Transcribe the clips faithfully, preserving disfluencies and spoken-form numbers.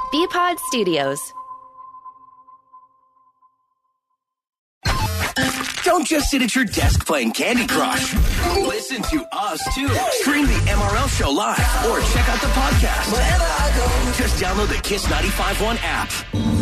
B-Pod Studios. Don't just sit at your desk playing Candy Crush. Listen to us, too. Stream the M R L Show live or check out the podcast. Wherever I go, just download the Kiss ninety-five point one app.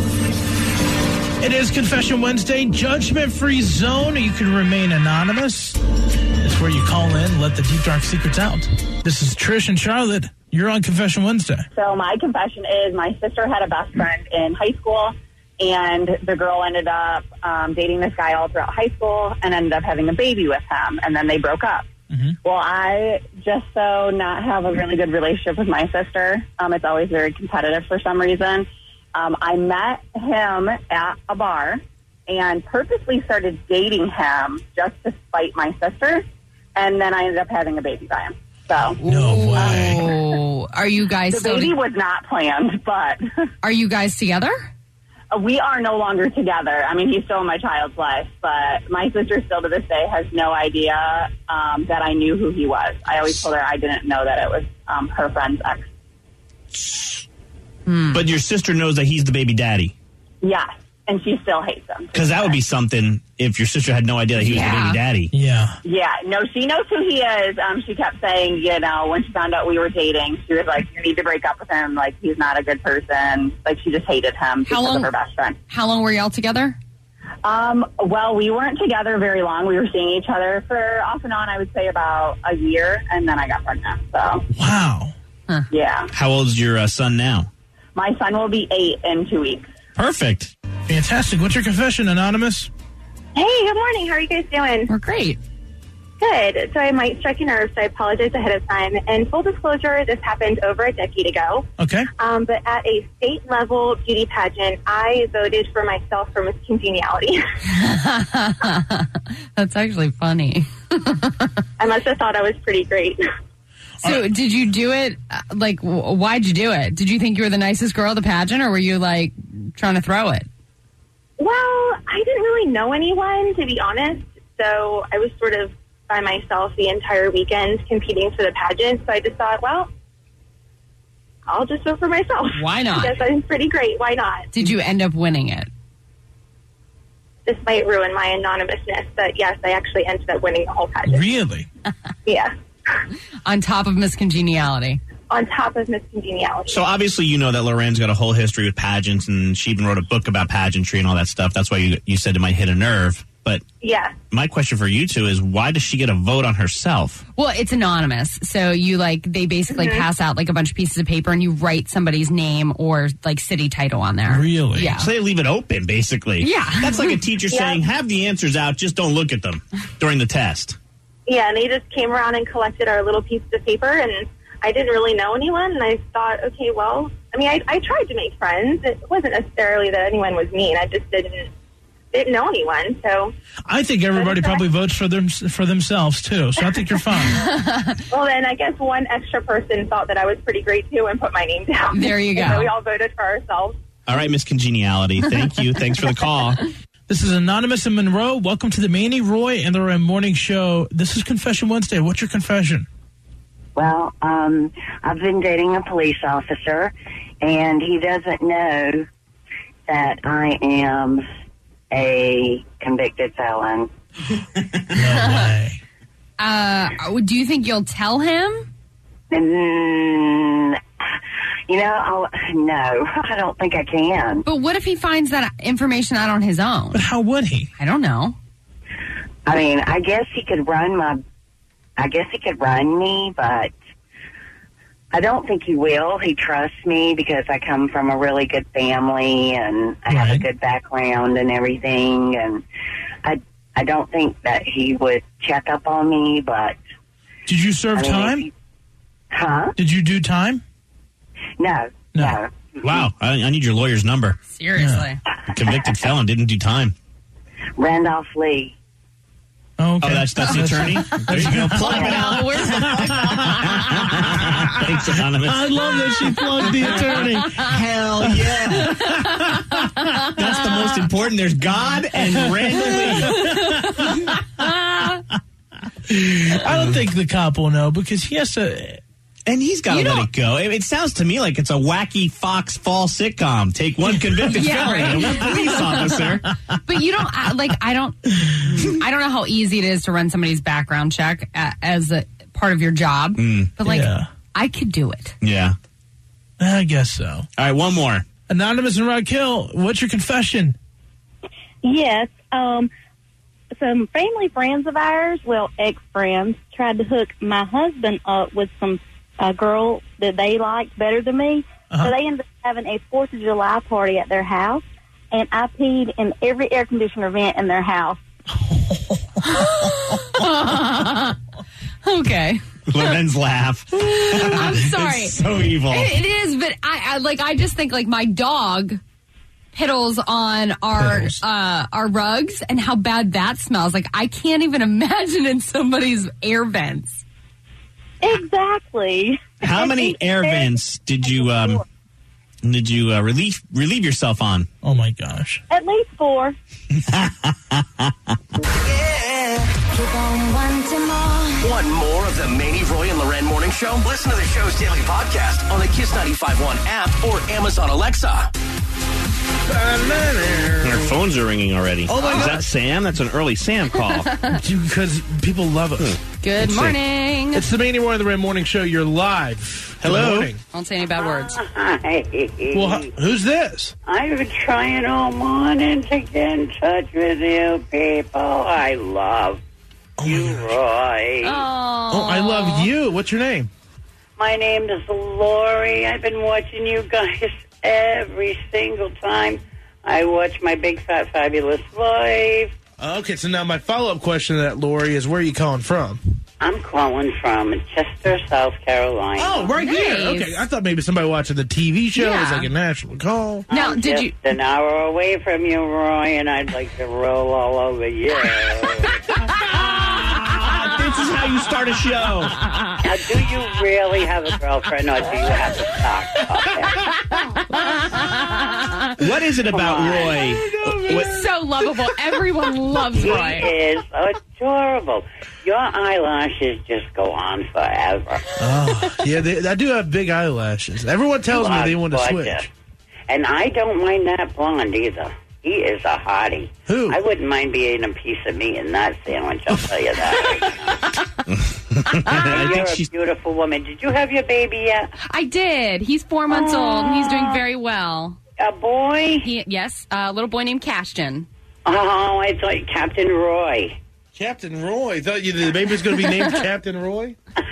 It is Confession Wednesday, judgment-free zone. You can remain anonymous. It's where you call in, let the deep, dark secrets out. This is Trish and Charlotte. You're on Confession Wednesday. So my confession is my sister had a best friend in high school, and the girl ended up um, dating this guy all throughout high school and ended up having a baby with him, and then they broke up. Mm-hmm. Well, I just so not have a really good relationship with my sister. Um, it's always very competitive for some reason. Um, I met him at a bar and purposely started dating him just to spite my sister, and then I ended up having a baby by him. So no way. Oh, are you guys the still baby to- was not planned, but are you guys together? We are no longer together. I mean, he's still in my child's life, but my sister still to this day has no idea um, that I knew who he was. I always told her I didn't know that it was um, her friend's ex. Hmm. But your sister knows that he's the baby daddy. Yes, and she still hates him. Because that would be something if your sister had no idea that he was Yeah. the baby daddy. Yeah. Yeah, no, she knows who he is. Um, she kept saying, you know, when she found out we were dating, she was like, you need to break up with him. Like, he's not a good person. Like, she just hated him because long- of her best friend. How long were y'all together? Um, well, we weren't together very long. We were seeing each other for off and on, I would say about a year, and then I got pregnant. So, Wow. yeah. How old is your uh, son now? My son will be eight in two weeks. Perfect. Fantastic. What's your confession, Anonymous? Hey, good morning. How are you guys doing? We're great. Good. So I might strike a nerve, so I apologize ahead of time. And full disclosure, this happened over a decade ago. Okay. Um, but at a state-level beauty pageant, I voted for myself for Miss Congeniality. That's actually funny. I must have thought I was pretty great. So did you do it, uh, like, w- why'd you do it? Did you think you were the nicest girl at the pageant, or were you, like, trying to throw it? Well, I didn't really know anyone, to be honest. So I was sort of by myself the entire weekend competing for the pageant. So I just thought, well, I'll just vote for myself. Why not? Because I'm pretty great. Why not? Did you end up winning it? This might ruin my anonymousness, but yes, I actually ended up winning the whole pageant. Really? Yeah. On top of Miss Congeniality. On top of Miss Congeniality. So obviously you know that Loren's got a whole history with pageants, and she even wrote a book about pageantry and all that stuff. That's why you, you said it might hit a nerve. But yeah. My question for you two is, why does she get a vote on herself? Well, it's anonymous. So you, like, they basically Mm-hmm. pass out, like, a bunch of pieces of paper, and you write somebody's name or, like, city title on there. Really? Yeah. So they leave it open, basically. Yeah. That's like a teacher Yeah. saying, have the answers out, just don't look at them during the test. Yeah, and they just came around and collected our little pieces of paper, and I didn't really know anyone, and I thought, okay, well, I mean, I, I tried to make friends. It wasn't necessarily that anyone was mean. I just didn't didn't know anyone, so... I think everybody probably votes for them for themselves, too, so I think you're fine. Well, then I guess one extra person thought that I was pretty great, too, and put my name down. There you go. And so we all voted for ourselves. All right, Miss Congeniality, thank you. Thanks for the call. This is Anonymous in Monroe. Welcome to the Manny, Roy, and the Roy Morning Show. This is Confession Wednesday. What's your confession? Well, um, I've been dating a police officer, and he doesn't know that I am a convicted felon. No way. Uh, do you think you'll tell him? Mm, you know, I'll, no, I don't think I can. But what if he finds that information out on his own? But how would he? I don't know. I mean, I guess he could run my, I guess he could run me, but I don't think he will. He trusts me because I come from a really good family and I have a Right. good background and everything. And I, I don't think that he would check up on me, but. Did you serve I mean, time? if he- huh? Did you do time? No, No. no. Wow, I, I need your lawyer's number. Seriously. A convicted felon didn't do time. Randolph Lee. Oh, okay. Oh, that's that's the attorney? There you go. Plug it out. Thanks, Anonymous. I love that she plugged the attorney. Hell yeah. That's the most important. There's God and Randall Lee. I don't think the cop will know because he has to. And he's got to You let don't- it go. It, it sounds to me like it's a wacky Fox fall sitcom. Take one convicted Yeah, felon and right. one police officer. But you don't uh, like. I don't. I don't know how easy it is to run somebody's background check uh, as a part of your job. But like, Yeah. I could do it. Yeah. I guess so. All right, one more. Anonymous and Rock Hill, what's your confession? Yes. Um, some family friends of ours, well, ex-friends, tried to hook my husband up with some a girl that they liked better than me. Uh-huh. So they ended up having a Fourth of July party at their house, and I peed in every air conditioner vent in their house. Okay. Loren's laugh. I'm sorry. It's so evil. It, it is, but I, I like. I just think like my dog piddles on our Piddles. uh, our rugs and how bad that smells. Like I can't even imagine in somebody's air vents. Exactly. How many air vents did you um did you uh, relieve relieve yourself on? Oh, my gosh. At least four. Want more of the Manny, Roy, and Loren Morning Show? Listen to the show's daily podcast on the Kiss ninety-five point one app or Amazon Alexa. Our phones are ringing already. Oh, my Is God. that Sam? That's an early Sam call. Because people love us. Good Let's see. morning. It's the Manny Roy and the Red Morning Show. You're live. Good Hello. morning. Don't say any bad words. Hi. Well, h- who's this? I've been trying all morning to get in touch with you people. I love you, Roy. Oh, Oh, I love you. What's your name? My name is Lori. I've been watching you guys every single time I watch my Big Fat Fabulous Life. Okay, so now my follow-up question to that, Lori, is where are you calling from? I'm calling from Chester, South Carolina. Oh, right here. Nice. Okay, I thought maybe somebody watching the T V show Yeah. is like a national call. Now, I'm did just you? an hour away from you, Roy, and I'd like to roll all over you. This is how you start a show. Now, do you really have a girlfriend, or do you have a sock puppet? What is it about Come on. Roy? What- He's so lovable. Everyone loves He Roy. is adorable. Your eyelashes just go on forever. Oh, yeah, they, I do have big eyelashes. Everyone tells You me are they want to gorgeous. switch. And I don't mind that blonde either. He is a hottie. Who? I wouldn't mind being a piece of meat in that sandwich, I'll tell you that. I You're think a she's. beautiful woman. Did you have your baby yet? I did. He's four months old, and he's doing very well. A boy? He, yes, a little boy named Cashton. Oh, I thought Captain Roy. Captain Roy. Thought you the baby's going to be named Captain Roy?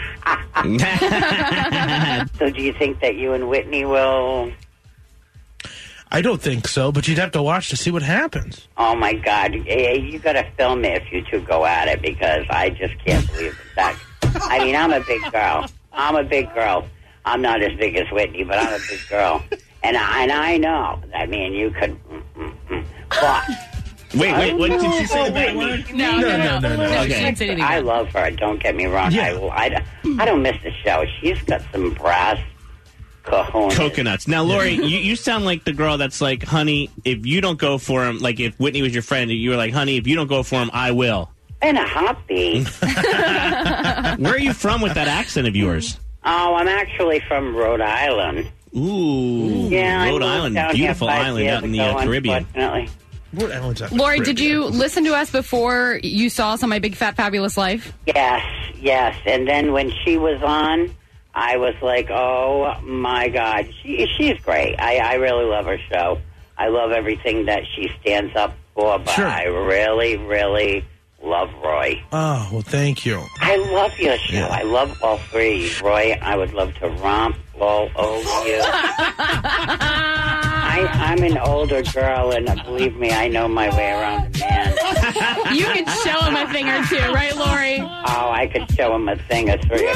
So do you think that you and Whitney will... I don't think so, but you'd have to watch to see what happens. Oh, my God. Hey, you got to film it if you two go at it, because I just can't believe that. I mean, I'm a big girl. I'm a big girl. I'm not as big as Whitney, but I'm a big girl. And I, and I know that me and you could... Mm, mm, mm. But... Wait, wait, what did she say the bad word? No, No, no, no, no. She didn't say anything I bad. love her. Don't get me wrong. Yeah. I, I, I don't miss the show. She's got some brass cojones. Coconuts. Now, Lori, you, you sound like the girl that's like, honey, if you don't go for him, like if Whitney was your friend, you were like, honey, if you don't go for him, I will. And a heartbeat. Where are you from with that accent of yours? Oh, I'm actually from Rhode Island. Ooh, Yeah, I Rhode moved Island, down here beautiful five island years out in the ago, uh, Caribbean. Unfortunately. What Alan's out the Lori, did Caribbean? you listen to us before you saw us on My Big Fat Fabulous Life? Yes, yes. And then when she was on, I was like, oh my God, she she's great. I, I really love her show. I love everything that she stands up for, but Sure. I really, really love Roy. Oh, well, thank you. I love your show. Yeah. I love all three. Roy, I would love to romp all over you. I, I'm an older girl, and believe me, I know my way around a man. You could show him a thing or two, right, Lori? Oh, I could show him a thing or three or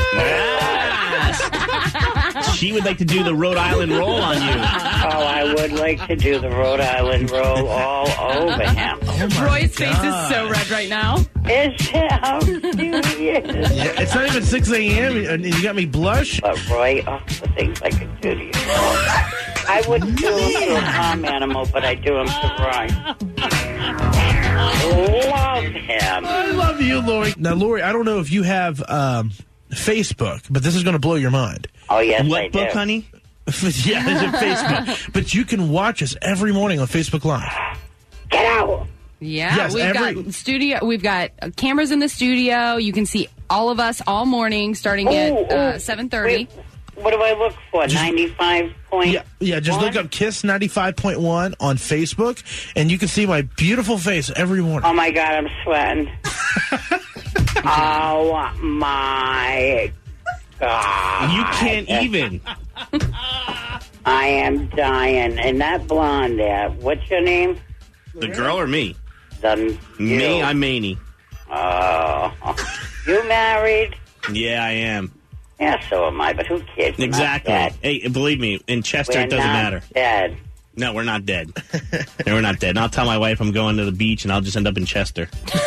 four. She would like to do the Rhode Island roll on you. Oh, I would like to do the Rhode Island roll all over him. Roy's face is so red right now. Is how cute he is. Yeah, it's not even six a.m. and you got me blush. But Roy, oh, the things I could do to you. I wouldn't do him to a farm animal, but I do him to Roy. Love him. I love you, Lori. Now, Lori, I don't know if you have um, Facebook, but this is going to blow your mind. Oh, yes, What I book, do. honey? Yeah, it's on Facebook. But you can watch us every morning on Facebook Live. Get out. Yeah, Yes, we've every- got studio. We've got uh, cameras in the studio. You can see all of us all morning, starting Ooh, at uh, ooh. seven thirty. Wait, what do I look for? ninety-five point Yeah, yeah. Just look up Kiss ninety-five point one on Facebook, and you can see my beautiful face every morning. Oh, my God, I'm sweating. Oh, my God. You can't even. I am dying. And that blonde there, what's your name? The girl or me? The Me, you. I'm Maney. Oh. You married? Yeah, I am. Yeah, so am I, but who cares? We're not Exactly. dead. Hey, believe me, in Chester, We're it doesn't not matter. dead. No, we're not dead. No, we're not dead. And I'll tell my wife I'm going to the beach, and I'll just end up in Chester.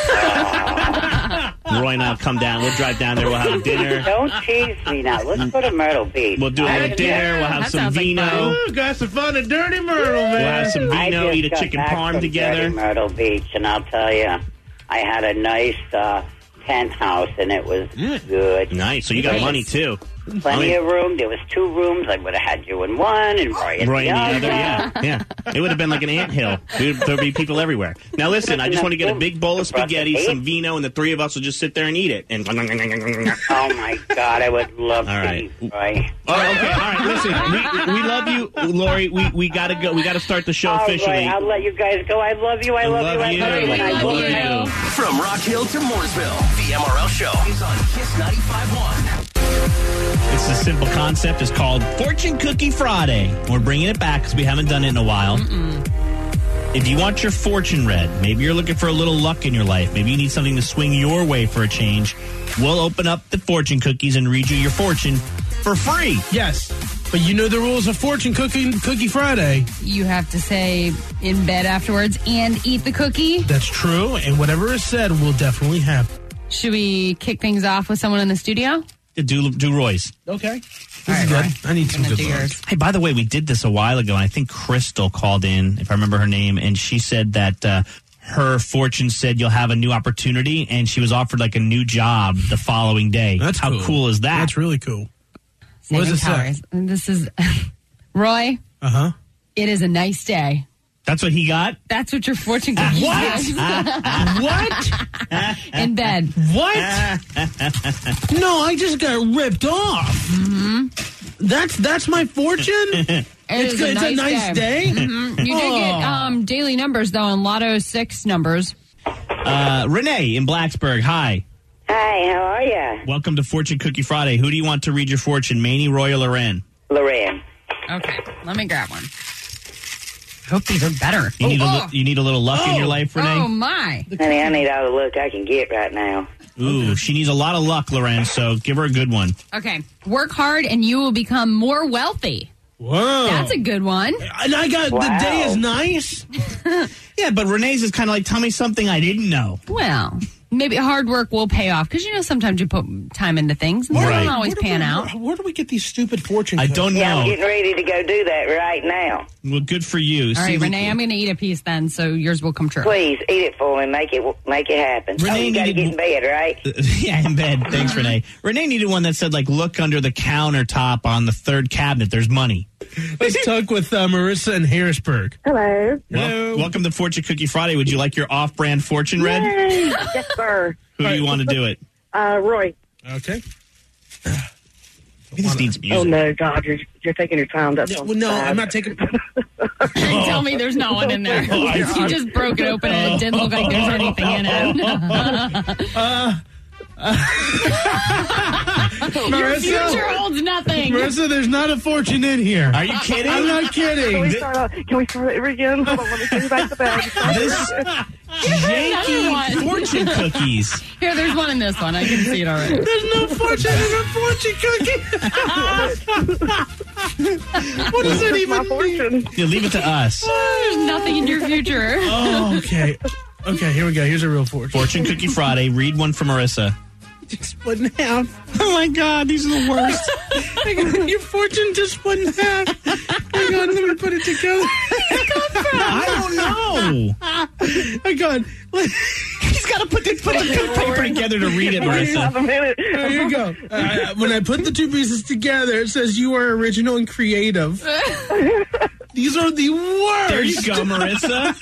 Roy and I'll come down. We'll drive down there. We'll have a dinner. Don't tease me now. Let's go to Myrtle Beach. We'll do a little I- dinner. We'll have That some sounds like vino. fun. Ooh, got some fun at Dirty Myrtle, man. We'll have some I vino, just eat a got chicken back parm from together. Dirty Myrtle Beach, and I'll tell you, I had a nice uh, penthouse, and it was good. Nice. So you got Nice. money, too. Plenty Oh, of room. There was two rooms. I would have had you in one, and Roy in Roy the and other. the other, yeah, yeah. It would have been like an anthill. There'd be people everywhere. Now listen, I just want to get a big bowl of spaghetti, some vino, and the three of us will just sit there and eat it. And Oh my God, I would love All to right. eat, Roy. Oh, okay, all right. Listen, we, we love you, Lori. We we gotta go. We gotta start the show All officially. right, I'll let you guys go. I love you. I love, love you. you. I love you. We And I love love you. you. From Rock Hill to Mooresville, the M R L Show is on Kiss ninety-five point one. It's a simple concept. It's called Fortune Cookie Friday. We're bringing it back because we haven't done it in a while. Mm-mm. If you want your fortune read, maybe you're looking for a little luck in your life, maybe you need something to swing your way for a change, we'll open up the fortune cookies and read you your fortune for free. Yes, but you know the rules of Fortune Cookie Cookie Friday. You have to say in bed afterwards and eat the cookie. That's true, and whatever is said will definitely happen. Should we kick things off with someone in the studio? Do, do Roy's. Okay, this All is right, good. Roy. I need some I'm gonna good do luck. yours. Hey, by the way, we did this a while ago, and I think Crystal called in, if I remember her name, and she said that uh, her fortune said you'll have a new opportunity, and she was offered like a new job the following day. That's How cool. cool is that? That's really cool. What Saving does it say? calories. And This is Roy. Uh huh. It is a nice day. That's what he got? That's what your fortune cookie What? says. What? In bed. What? No, I just got ripped off. Mm-hmm. That's that's my fortune. It It's is good. It's a nice day. Mhm. You did get Oh. um, daily numbers, though, on Lotto six numbers. Uh, Renee in Blacksburg, hi. Hi, how are you? Welcome to Fortune Cookie Friday. Who do you want to read your fortune, Maney, Roy, or Loren? Lorraine. Okay, let me grab one. I hope these are better. You need, oh, a, li- you need a little luck in your life, Renee? oh, my. Honey, I need all the luck I can get right now. Ooh, she needs a lot of luck, Loren, so give her a good one. Okay, work hard and you will become more wealthy. Whoa. That's a good one. And I got the Wow. day is nice. Yeah, but Renee's is kind of like, tell me something I didn't know. Well, maybe hard work will pay off because, you know, sometimes you put time into things and they Right. don't always Where do pan we, out. Where, where do we get these stupid fortune? I cookies? don't Yeah, I'm know. getting ready to go do that right now. Well, good for you. All See, right, we- Renee, I'm going to eat a piece then, so yours will come true. Please eat it for me. Make it make it happen. Renee oh, you got to needed- get in bed, right? yeah, in bed. Thanks, Renee. Renee needed one that said, like, look under the countertop on the third cabinet. There's money. Let's talk with uh, Marissa in Harrisburg. Hello. Well, welcome to Fortune Cookie Friday. Would you like your off-brand fortune read? Yay. Yes, sir. Who do you want to do it? Uh, Roy. Okay. Maybe this needs music. Oh, no, God, you're, you're taking your time. That's No, no, I'm not taking. Tell me there's no one in there. You just broke it open and it didn't look like there's anything in it. Uh, Your Marissa, future holds nothing. Marissa, there's not a fortune in here. Are you kidding? I'm not Can we kidding. start out? Can we start over again? Hold on, let me take you back to bed. This Another janky one. fortune cookies. Here, there's one in this one. I can see it already. There's no fortune in a fortune cookie. What does that My even mean? fortune. Yeah, leave it to us. There's nothing in your future. Oh, okay. Okay, here we go. Here's a real fortune. Fortune Cookie Friday. Read one for Marissa. Just split in half. Oh, my God. These are the worst. Hang on, your fortune just split in half. Hang on, let me put it together. I don't know. Hang on. He's got to put the, put the paper together to read it, Have Marissa. a minute. Hang here you go. Uh, when I put the two pieces together, it says you are original and creative. These are the worst. There you go, Marissa.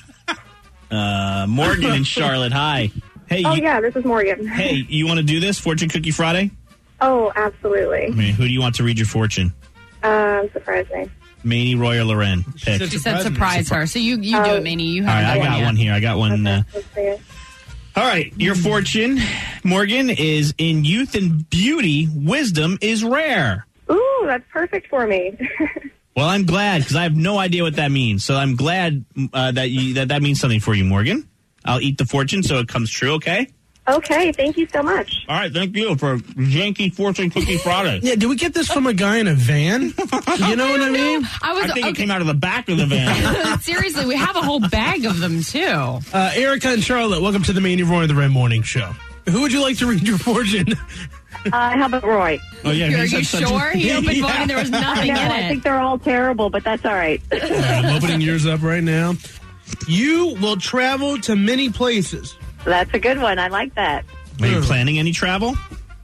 Uh, Morgan and Charlotte, hi. Hey, Oh, you, yeah, this is Morgan. hey, you want to do this, Fortune Cookie Friday? Oh, absolutely. I mean, who do you want to read your fortune? Um, surprise me. Manny, Roy, or Loren? Pick. She said surprise her. So you, you do Oh. it, Manny. You All right, have I got yet. one here. I got one. Uh, Let's see it. all right, your fortune, Morgan, is in youth and beauty, wisdom is rare. Ooh, that's perfect for me. Well, I'm glad because I have no idea what that means. So I'm glad uh, that you that that means something for you, Morgan. I'll eat the fortune so it comes true. Okay. Okay, thank you so much. All right. Thank you for Janky Fortune Cookie Friday. Yeah, did we get this from a guy in a van? You know what I mean? I was I think it okay. came out of the back of the van. Seriously, we have a whole bag of them too. Uh, Erica and Charlotte, welcome to the Manny Roy and the Red Morning Show. Who would you like to read your fortune? Uh, how about Roy? Oh yeah. Are he's you had such a- sure? He opened Yeah. one and there was nothing No, in I it. think they're all terrible, but that's all right. All right, I'm opening yours up right now. You will travel to many places. That's a good one. I like that. Are you planning any travel?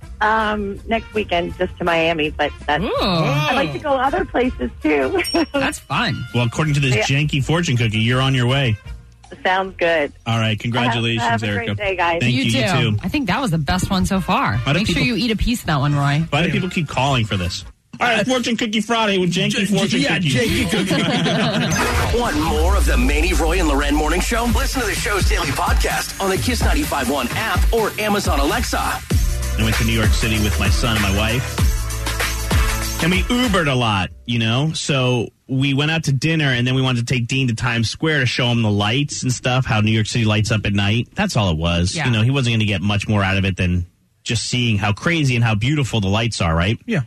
Um, next weekend, just to Miami, but that's. Ooh, I like to go other places too. that's fun. Well, according to this Yeah. janky fortune cookie, you're on your way. Sounds good. All right. Congratulations, Have- have a Erica. great day, guys. Thank you. you, too. You too. I think that was the best one so far. Why do Make sure people- you eat a piece of that one, Roy. Why do people keep calling for this? All right, Fortune Cookie Friday with Janky Fortune yeah, Cookies. Janky Cookie. Want more of the Manny, Roy, and Loren Morning Show? Listen to the show's daily podcast on the Kiss ninety-five point one app or Amazon Alexa. I went to New York City with my son and my wife. And we Ubered a lot, you know? So we went out to dinner, and then we wanted to take Dean to Times Square to show him the lights and stuff, how New York City lights up at night. That's all it was. Yeah. You know, he wasn't going to get much more out of it than just seeing how crazy and how beautiful the lights are, right? Yeah.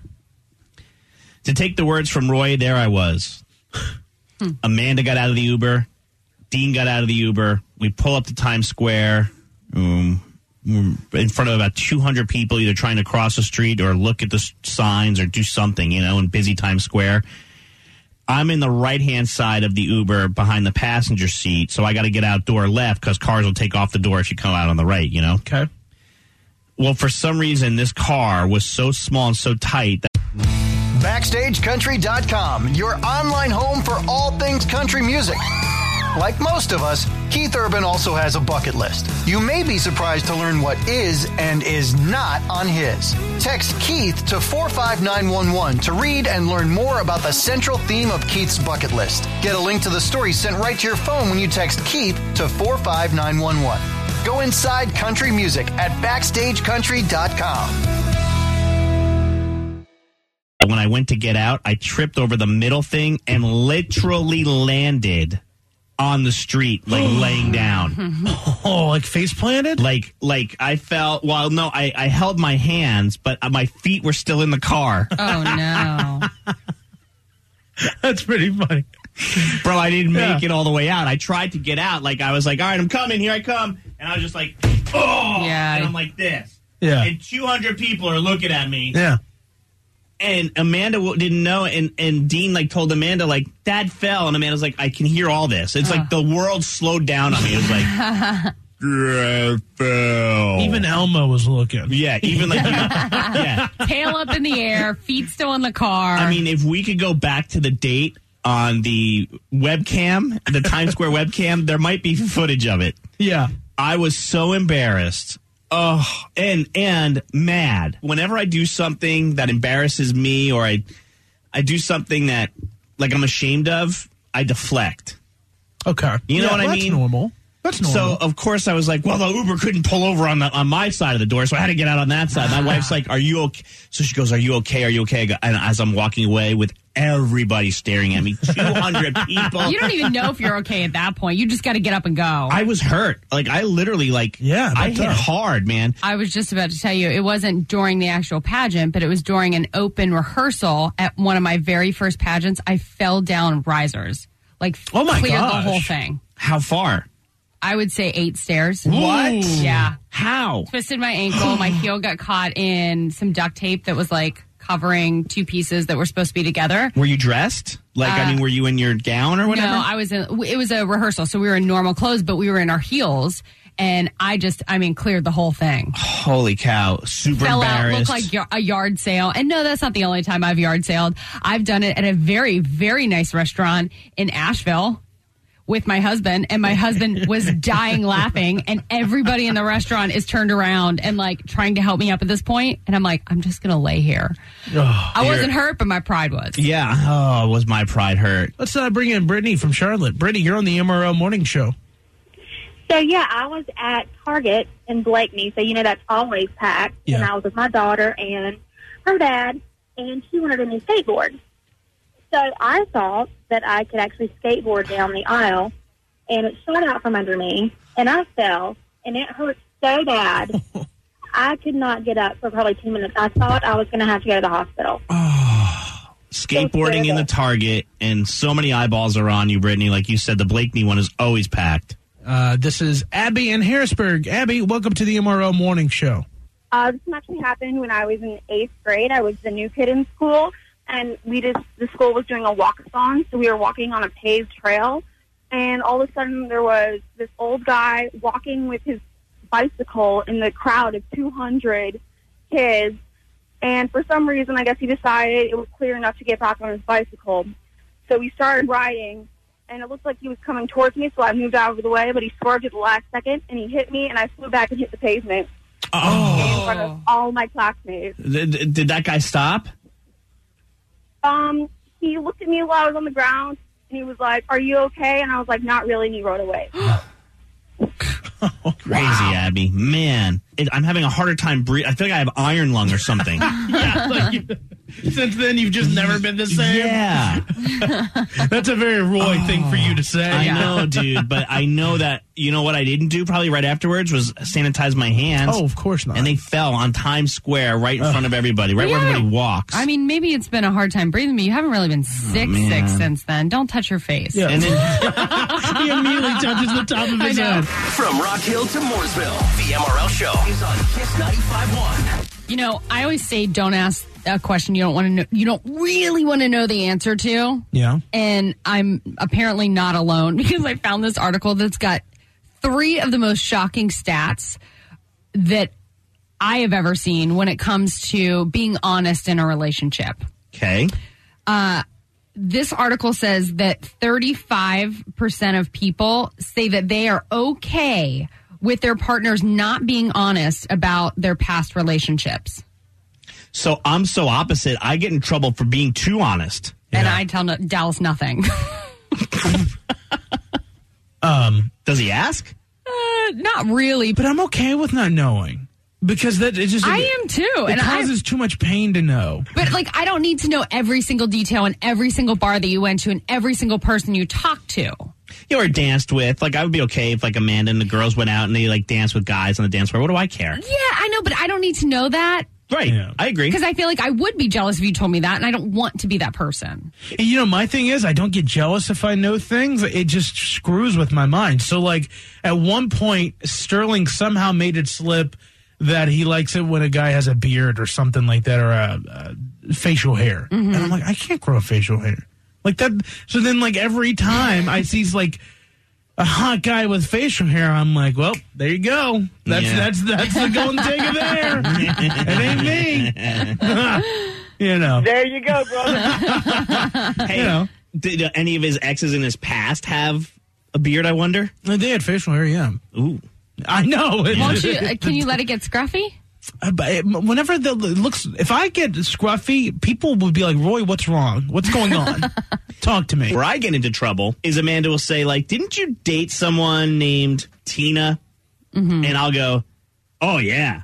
To take the words from Roy, there I was. Amanda got out of the Uber. Dean got out of the Uber. We pull up to Times Square. Um, we're in front of about two hundred people either trying to cross the street or look at the s- signs or do something, you know, in busy Times Square. I'm in the right-hand side of the Uber behind the passenger seat, so I got to get out door left because cars will take off the door if you come out on the right, you know? Okay. Well, for some reason, this car was so small and so tight that Backstage Country dot com, your online home for all things country music. Like most of us, Keith Urban also has a bucket list. You may be surprised to learn what is and is not on his. Text Keith to four five nine one one to read and learn more about the central theme of Keith's bucket list. Get a link to the story sent right to your phone when you text Keith to four five nine one one. Go inside country music at Backstage Country dot com. when I went to get out, I tripped over the middle thing and literally landed on the street, like laying down. Oh, like face planted? Like, like I felt, well, no, I, I held my hands, but my feet were still in the car. Oh, no. That's pretty funny. Bro, I didn't make Yeah. it all the way out. I tried to get out. Like, I was like, all right, I'm coming. Here I come. And I was just like, oh, Yeah. and I'm like this. Yeah. And two hundred people are looking at me. Yeah. And Amanda w- didn't know, and, and Dean like told Amanda like Dad fell, and Amanda's like, I can hear all this. It's like the world slowed down on me. It was like Dad fell. Even Elmo was looking. Yeah, even like yeah. Tail up in the air, feet still in the car. I mean, if we could go back to the date on the webcam, the Times Square webcam, there might be footage of it. Yeah. I was so embarrassed. Oh, and and mad. Whenever I do something that embarrasses me, or I I do something that like I'm ashamed of, I deflect. Okay. You know Yeah, what I well, mean? That's normal. That's normal. So of course I was like, well, the Uber couldn't pull over on the on my side of the door, so I had to get out on that side. My wife's like, "Are you okay?" So she goes, "Are you okay? Are you okay?" I go, and as I'm walking away with everybody staring at me, two hundred people. you don't even know if you're okay at that point. You just got to get up and go. I was hurt. Like I literally like Yeah, I that's hit tough. hard, man. I was just about to tell you, it wasn't during the actual pageant, but it was during an open rehearsal at one of my very first pageants. I fell down risers, like Oh my cleared gosh. the whole thing. How far? I would say eight stairs. What? Yeah. How? Twisted my ankle. My heel got caught in some duct tape that was like covering two pieces that were supposed to be together. Were you dressed? Like, I Uh, mean, were you in your gown or whatever? No, I was in, it was a rehearsal, so we were in normal clothes, but we were in our heels. And I just, I mean, cleared the whole thing. Holy cow. Super Fell out, embarrassed. looked like y- a yard sale. And no, that's not the only time I've yard sailed. I've done it at a very, very nice restaurant in Asheville with my husband. And my husband was dying laughing. And everybody in the restaurant is turned around and like trying to help me up at this point. And I'm like, I'm just going to lay here. Oh, I wasn't hurt, but my pride was. Yeah. Oh, was my pride hurt? Let's uh, bring in Brittany from Charlotte. Brittany, you're on the M R L Morning Show. So, yeah, I was at Target in Blakeney, so, you know, that's always packed. Yeah. And I was with my daughter and her dad, and she wanted a new skateboard. So I thought that I could actually skateboard down the aisle, and it shot out from under me, and I fell, and it hurt so bad. I could not get up for probably two minutes. I thought I was going to have to go to the hospital. Oh, skateboarding in the Target, and so many eyeballs are on you, Brittany. Like you said, the Blakeney one is always packed. Uh, this is Abby in Harrisburg. Abby, welcome to the M R L Morning Show. Uh, this actually happened when I was in eighth grade. I was the new kid in school, and we just the school was doing a walkathon, so we were walking on a paved trail, and all of a sudden there was this old guy walking with his bicycle in the crowd of two hundred kids, and for some reason, I guess he decided it was clear enough to get back on his bicycle. So we started riding, and it looked like he was coming towards me, so I moved out of the way, but he swerved at the last second, and he hit me, and I flew back and hit the pavement. Oh. In front of all my classmates. Did, did that guy stop? Um, he looked at me while I was on the ground, and he was like, "Are you okay?" And I was like, "Not really," and he rode away. Crazy, wow. Abby. Man, it, I'm having a harder time breathing. I feel like I have iron lung or something. Yeah, like you, since then, you've just never been the same. Yeah. That's a very Roy oh, thing for you to say. I know, dude, but I know that, you know what I didn't do probably right afterwards was sanitize my hands. Oh, of course not. And they fell on Times Square right in oh. front of everybody, right yeah. where everybody walks. I mean, maybe it's been a hard time breathing, but you haven't really been sick, oh, sick since then. Don't touch your face. Yeah. And then he immediately touches the top of his head. From Rock Hill to Mooresville, the M R L Show is on Kiss ninety-five point one. You know, I always say don't ask a question you don't want to know, you don't really want to know the answer to. Yeah. And I'm apparently not alone because I found this article that's got three of the most shocking stats that I have ever seen when it comes to being honest in a relationship. Okay. Uh, this article says that thirty-five percent of people say that they are okay with their partners not being honest about their past relationships. So I'm so opposite. I get in trouble for being too honest. And yeah. I tell no- Dallas nothing. um, Does he ask? Uh, not really. But I'm okay with not knowing. Because that it just I it, am too. It and causes I, too much pain to know. But like I don't need to know every single detail and every single bar that you went to and every single person you talked to. You know, or danced with. Like I would be okay if like Amanda and the girls went out and they like danced with guys on the dance floor. What do I care? Yeah, I know, but I don't need to know that. Right. Yeah. I agree. Because I feel like I would be jealous if you told me that, and I don't want to be that person. And you know, my thing is, I don't get jealous if I know things. It just screws with my mind. So, like, at one point, Sterling somehow made it slip that he likes it when a guy has a beard or something like that, or a, a facial hair. Mm-hmm. And I'm like, I can't grow facial hair. Like that. So then, like, every time I see, like, a hot guy with facial hair, I'm like, well, there you go. That's yeah. that's that's the golden ticket there. It ain't me. You know. There you go, brother. Hey, you know. Did any of his exes in his past have a beard, I wonder? They had facial hair, yeah. Ooh. I know. Won't you, uh, can you let it get scruffy? Uh, but it, whenever the it looks, if I get scruffy, people will be like, Roy, what's wrong? What's going on? Talk to me. Where I get into trouble is Amanda will say, like, didn't you date someone named Tina? Mm-hmm. And I'll go, oh, yeah.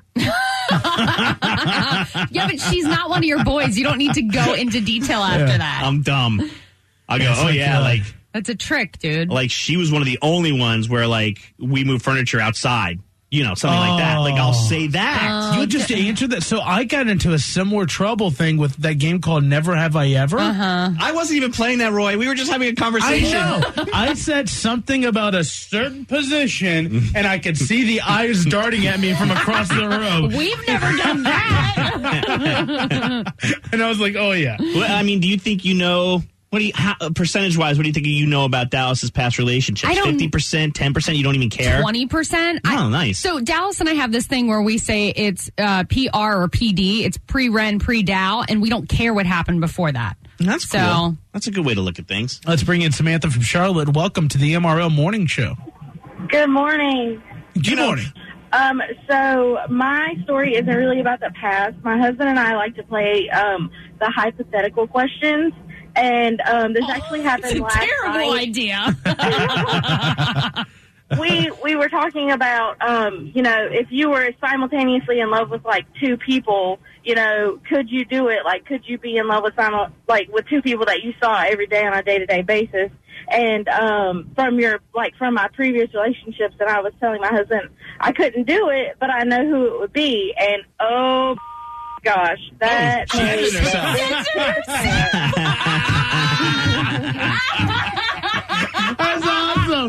Yeah, but she's not one of your boys. You don't need to go into detail after yeah, that. I'm dumb. I'll go, oh, yeah, like. That's a trick, dude. Like, she was one of the only ones where, like, we move furniture outside. You know, something oh. like that. Like, I'll say that. Uh, you just answered that. So I got into a similar trouble thing with that game called Never Have I Ever. Uh-huh. I wasn't even playing that, Roy. We were just having a conversation. I know. I said something about a certain position, and I could see the eyes darting at me from across the room. We've never done that. And I was like, oh, yeah. Well, I mean, do you think you know What do you, how, percentage wise, what do you think you know about Dallas's past relationships? I don't- fifty percent, ten percent, you don't even care? twenty percent. Oh, nice. So Dallas and I have this thing where we say it's uh, P R or P D. It's pre-Ren, pre-Dow, and we don't care what happened before that. That's so, cool. That's a good way to look at things. Let's bring in Samantha from Charlotte. Welcome to the M R L Morning Show. Good morning. Good morning. Um, so my story isn't really about the past. My husband and I like to play um, the hypothetical questions. And um, this actually happened It's a last terrible night. idea. we we were talking about, um, you know, if you were simultaneously in love with like two people, you know, could you do it? Like, could you be in love with simul- like with two people that you saw every day on a day to day basis? And um, from your like from my previous relationships, and I was telling my husband I couldn't do it, but I know who it would be. And oh gosh, that Oh, made Jesus. That's awesome.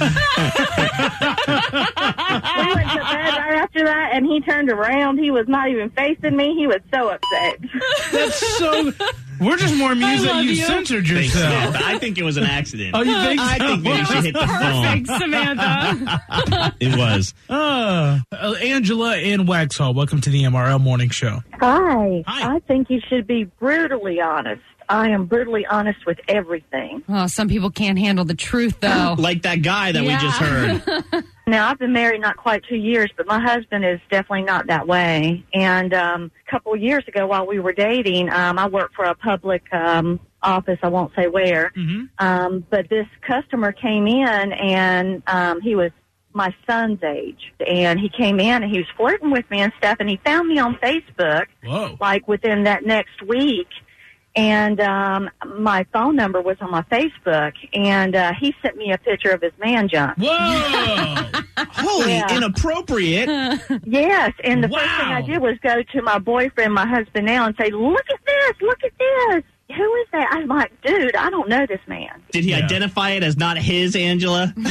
We went to bed right after that, and he turned around. He was not even facing me. He was so upset. That's so. We're just more amused I that love you, you. censored Thanks, yourself. Samantha. I think it was an accident. Oh, you think so? I think maybe she hit the Perfect, phone. Samantha. It was. Uh, uh, Angela in Waxhaw, welcome to the M R L Morning Show. Hi. Hi. I think you should be brutally honest. I am brutally honest with everything. Oh, some people can't handle the truth, though. Like that guy that Yeah. we just heard. Now, I've been married not quite two years, but my husband is definitely not that way. And um, a couple of years ago while we were dating, um, I worked for a public um, office. I won't say where. Mm-hmm. Um, but this customer came in, and um, he was my son's age. And he came in, and he was flirting with me and stuff, and he found me on Facebook. Whoa. Like within that next week. And um, my phone number was on my Facebook, and uh, he sent me a picture of his man junk. Whoa. Holy Yeah. inappropriate. Yes, and the first thing I Wow. did was go to my boyfriend, my husband now, and say, look at this, look at this. Who is that? I'm like, dude, I don't know this man. Did he Yeah. identify it as not his, Angela? Uh,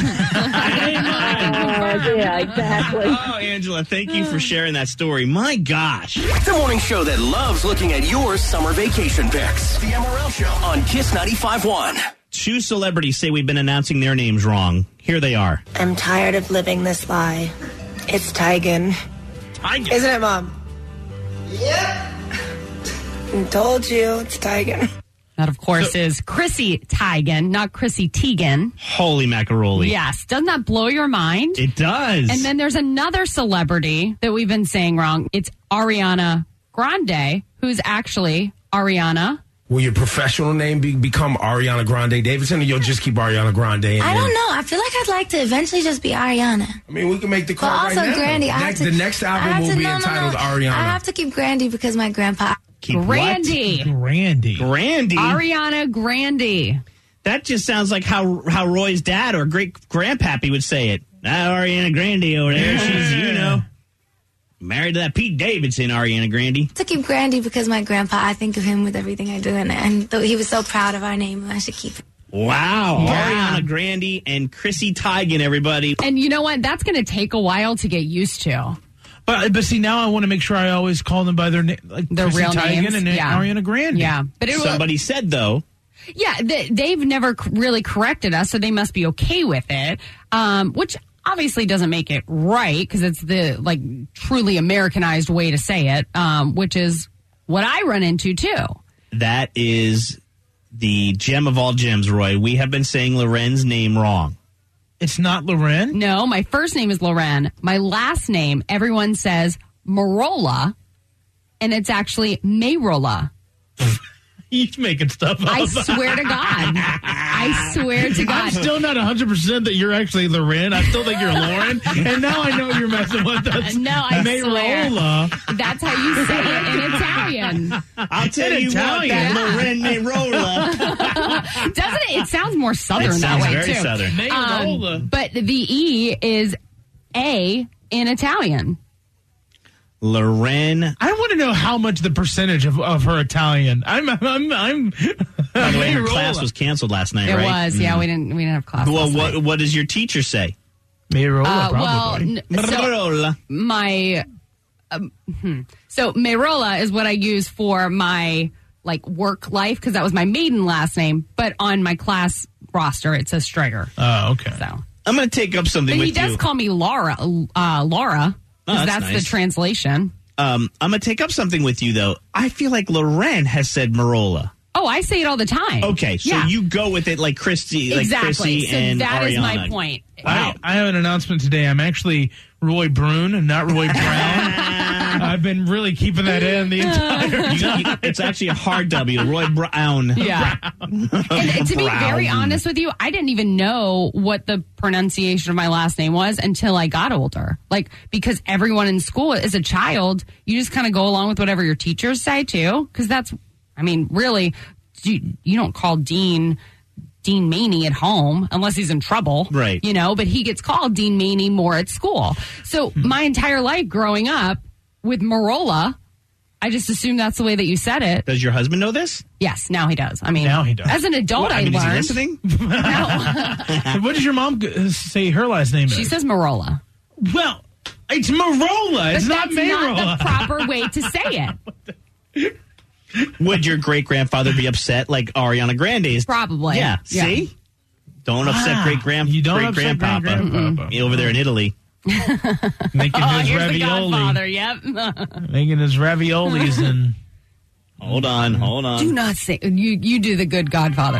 yeah, exactly. Oh, Angela, thank you for sharing that story. My gosh. The morning show that loves looking at your summer vacation pics. The M R L Show on Kiss ninety-five point one. Two celebrities say we've been announcing their names wrong. Here they are. I'm tired of living this lie. It's Tigan. Tigan. Isn't it, Mom? Yep. I told you, it's Tigan. That, of course, is Chrissy Teigen, not Chrissy Teigen. Holy macaroni. Yes. Doesn't that blow your mind? It does. And then there's another celebrity that we've been saying wrong. It's Ariana Grande, who's actually Ariana. Will your professional name be, become Ariana Grande Davidson, or you'll just keep Ariana Grande? And I then- don't know. I feel like I'd like to eventually just be Ariana. I mean, we can make the But call also right now. Grandy. I have Next, to, the next I album have will to- be no, no, entitled no. Ariana. I have to keep Grandy because my grandpa. Keep Grandy. Grandy. Grandy. Ariana Grande. That just sounds like how how Roy's dad or great grandpappy would say it. Ah, Ariana Grande over there. She's, you know, married to that Pete Davidson, Ariana Grande. To keep Grandy because my grandpa. I think of him with everything I do, and, and th- he was so proud of our name. I should keep it. Wow. Yeah. Ariana Grande and Chrissy Teigen, everybody. And you know what? That's going to take a while to get used to. But but see, now I want to make sure I always call them by their name, like Their Chrissy real Teigen names. and Yeah. Ariana Grande. Yeah. But it Somebody said, though, Yeah, they, they've never c- really corrected us, so they must be okay with it, um, which obviously doesn't make it right because it's the like truly Americanized way to say it, um, which is what I run into too. that is the gem of all gems, Roy. We have been saying Loren's name wrong. It's not Loren? No, my first name is Loren. My last name, everyone says Marola, and it's actually Mayrola. He's making stuff up. I swear to God. I swear to God. I'm still not one hundred percent that you're actually Loren. I still think you're Lauren. And now I know you're messing with us. No, I Mayrola. swear. That's how you say it in Italian. I'll tell In you Italian. what, that Loren Mayrola. Doesn't it? It sounds more southern It that sounds way very too. southern. Mayrola. Um, but the E is A in Italian. Loren. I want to know how much the percentage of, of her Italian. I'm I'm I'm. By the way, her Mayrola. class was canceled last night, It right? was, yeah. We didn't we didn't have class. Well, last what night. what does your teacher say? Mayrola, Uh, well, probably. n- so Mayrola. my um, hmm. so Mayrola is what I use for my like work life because that was my maiden last name, but on my class roster it says Striger. Oh, okay. So I'm going to take up something but with he does you. call me Laura. Uh, Laura. Oh, that's that's nice. the translation. Um, I'm going to take up something with you, though. I feel like Loren has said Marola. Oh, I say it all the time. Okay, so yeah. you go with it like Christy, like exactly. Chrissy so and that Ariana. is my point. Wow. I, I have an announcement today. I'm actually Roy Brune and not Roy Brown. I've been really keeping that in the entire time. You, you, it's actually a hard W, Roy Brown. Yeah. and, and to be very honest with you, I didn't even know what the pronunciation of my last name was until I got older. Like, because everyone in school, as a child, you just kind of go along with whatever your teachers say, too. Because that's, I mean, really, you, you don't call Dean Dean Maney at home unless he's in trouble. Right. You know, but he gets called Dean Maney more at school. So my entire life growing up with Marola, I just assumed that's the way that you said it. Does your husband know this? Yes, now he does. I mean, Now he does. As an adult, What, I I, mean, is he learned. listening? No. What does your mom g- say her last name is? She says Marola. Well, it's Marola. It's but not that's Mayrola. not the proper way to say it. Would your great-grandfather be upset like Ariana Grande is? Probably. Yeah, Yeah. see? Don't upset Ah, great-grand, you don't upset great-grandpapa great-grandpapa. over there in Italy. Making Oh, his here's the ravioli. Godfather. Yep. Making his raviolis and... Hold on, hold on. do not say you. You do the good Godfather.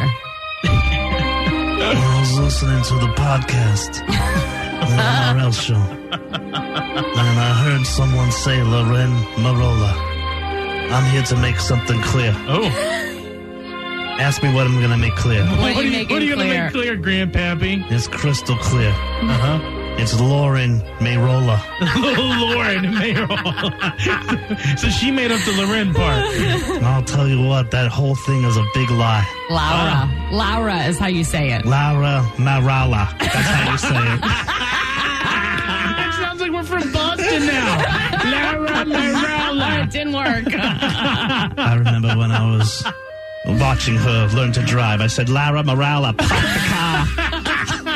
I was listening to the podcast, the M R L show, and I heard someone say Loren Marola. I'm here to make something clear. Oh. Ask me what I'm going to make clear. What, What are are you you, making what are you going to clear? make clear, Grandpappy? It's crystal clear. Uh-huh. It's Lauren Mayrola. Lauren Mayrola. So she made up the Loren part. I'll tell you what, that whole thing is a big lie. Laura. Laura is how you say it. Laura Marala. That's how you say it. That sounds like we're from Boston now. Laura Mayrola. It didn't work. I remember when I was watching her learn to drive, I said, Lara Marala, park the car.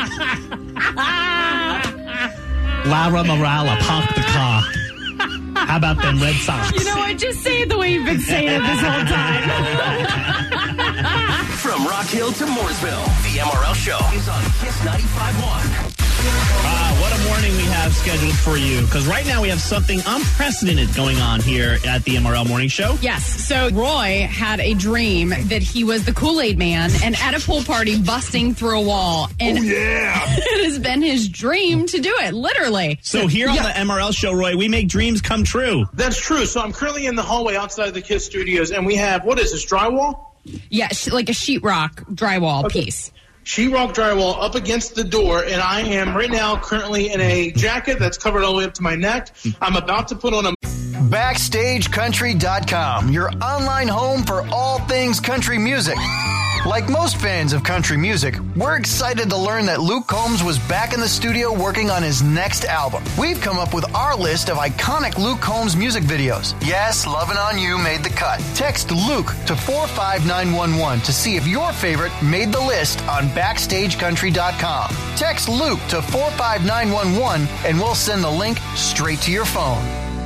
Lara Marala, park the car. How about them Red Sox? You know what? Just say it the way you've been saying it this whole time. From Rock Hill to Mooresville, the M R L Show is on Kiss ninety-five point one. Ah, what a morning we have scheduled for you. Because right now we have something unprecedented going on here at the M R L Morning Show. Yes. So Roy had a dream that he was the Kool-Aid Man and at a pool party busting through a wall. And Oh, yeah. it has been his dream to do it, literally. So here on Yeah. the M R L Show, Roy, we make dreams come true. That's true. So I'm currently in the hallway outside the Kiss Studios, and we have, what is this, drywall? Yeah, sh- like a sheetrock drywall Okay. piece. Sheetrock drywall up against the door, and I am right now currently in a jacket that's covered all the way up to my neck. I'm about to put on a... Backstage Country dot com, your online home for all things country music. Like most fans of country music, we're excited to learn that Luke Combs was back in the studio working on his next album. We've come up with our list of iconic Luke Combs music videos. Yes, Lovin' On You made the cut. Text Luke to four five nine one one to see if your favorite made the list on Backstage Country dot com. Text Luke to four five nine one one and we'll send the link straight to your phone.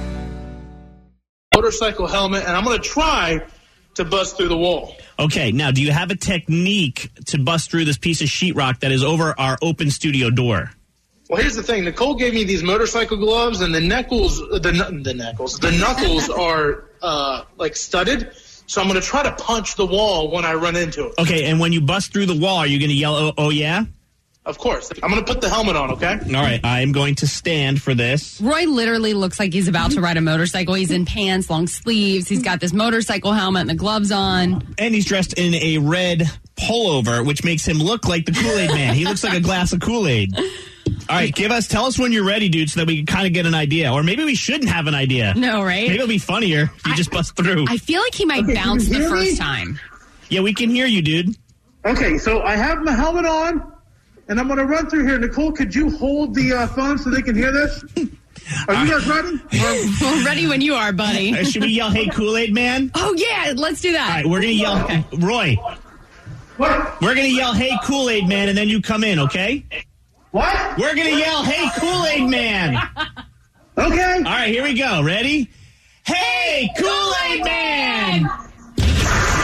motorcycle helmet, and I'm going to try to bust through the wall. Okay, now, do you have a technique to bust through this piece of sheetrock that is over our open studio door? Well, here's the thing. Nicole gave me these motorcycle gloves, and the knuckles, the kn- the knuckles, the knuckles are uh, like studded. So I'm going to try to punch the wall when I run into it. Okay, and when you bust through the wall, are you going to yell, oh, oh yeah? Of course. I'm going to put the helmet on, okay? All right, I am going to stand for this. Roy literally looks like he's about to ride a motorcycle. He's in pants, long sleeves. He's got this motorcycle helmet and the gloves on. And he's dressed in a red pullover, which makes him look like the Kool-Aid Man. He looks like a glass of Kool-Aid. All right, give us, tell us when you're ready, dude, so that we can kind of get an idea. Or maybe we shouldn't have an idea. No, right? Maybe it'll be funnier if you I, just bust through. I feel like he might Okay, bounce can the you hear first me? time. Yeah, we can hear you, dude. Okay, so I have my helmet on, and I'm going to run through here. Nicole, could you hold the uh, phone so they can hear this? Are you guys ready? We're, we're ready when you are, buddy. Uh, Should we yell, hey, Kool-Aid Man? Oh, yeah, let's do that. All right, we're going to yell, Okay. Roy, What? we're going to yell, hey, Kool-Aid Man, and then you come in, okay? What? We're going to yell, hey, Kool-Aid Man. Okay. All right, here we go. Ready? Hey, Kool-Aid Man!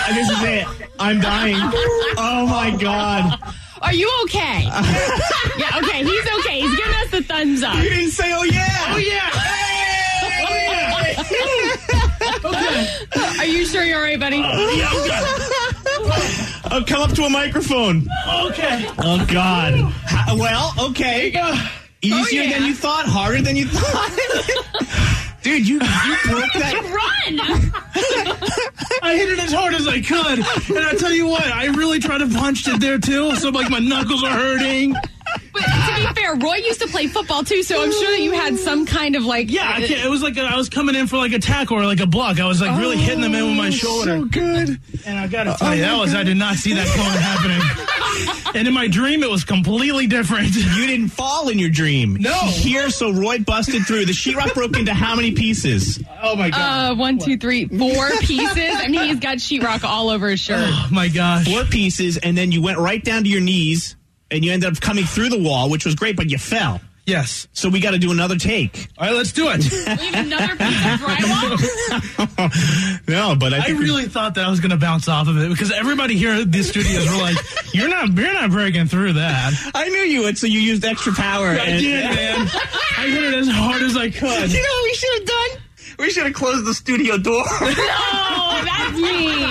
This is it. I'm dying. Oh, my God. Are you okay? Yeah, okay. He's okay. He's giving us the thumbs up. You didn't say, oh, yeah. Oh, yeah. Hey! Oh, yeah. Okay. Are you sure you're all right, buddy? Uh, yeah, I'm good. Oh, come up to a microphone. Okay. Oh, God. How, well, okay. Easier oh, yeah. than you thought, harder than you thought. Dude, you, you broke that. Run! I hit it as hard as I could. And I tell you what, I really tried to punch it there, too. So, like, my knuckles are hurting. But to be fair, Roy used to play football, too, so I'm sure that you had some kind of, like... Yeah, I can't, it was like a, I was coming in for, like, a tackle or, like, a block. I was, like, really oh, hitting them in with my shoulder. So good. And I gotta tell you, that was, I did not see that coming happening. And in my dream, it was completely different. You didn't fall in your dream. No. Here, so Roy busted through. The sheetrock broke into how many pieces? Oh, my God. Uh, one, two, three, four pieces. I mean, he's got sheetrock all over his shirt. Oh, my gosh. Four pieces, and then you went right down to your knees, and you ended up coming through the wall, which was great, but you fell. Yes. So we got to do another take. All right, let's do it. We have another piece of drywall? No, but I, I think really thought that I was going to bounce off of it because everybody here at the studios were like, "You're not, you're not breaking through that." I knew you would, so you used extra power. I and, did, man. I hit it as hard as I could. You know what we should have done? We should have closed the studio door. No, that's mean.